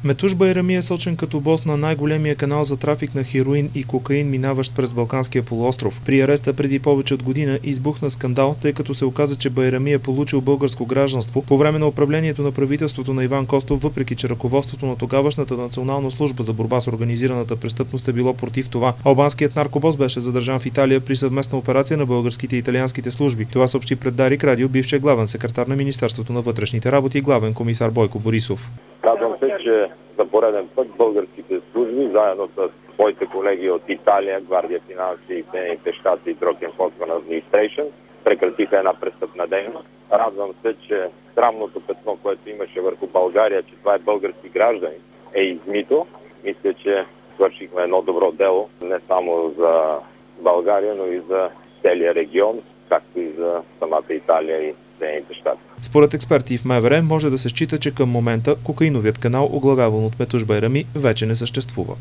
Метуш Байрами е сочен като бос на най-големия канал за трафик на хероин и кокаин, минаващ през Балканския полуостров. При ареста преди повече от година избухна скандал, тъй като се оказа, че Байрами е получил българско гражданство по време на управлението на правителството на Иван Костов, въпреки че ръководството на тогавашната Национална служба за борба с организираната престъпност е било против това. Албанският наркобос беше задържан в Италия при съвместна операция на българските и италианските служби. Това съобщи пред Дарик Радио бившият главен секретар на Министерството на вътрешните работи и главен комисар Бойко Борисов. Радвам се, че за пореден път българските служби, заедно с своите колеги от Италия, Гвардия финанси и Съединените щати и Drug Enforcement Administration, прекратиха една престъпна дейност. Радвам се, че срамното петно, което имаше върху България, че това е български граждани, е измито. Мисля, че свършихме едно добро дело не само за България, но и за целия регион, както и за самата Италия и Съединените щати. Според експерти в МВР може да се счита, че към момента кокаиновият канал, оглавяван от Метуш Байрами, вече не съществува.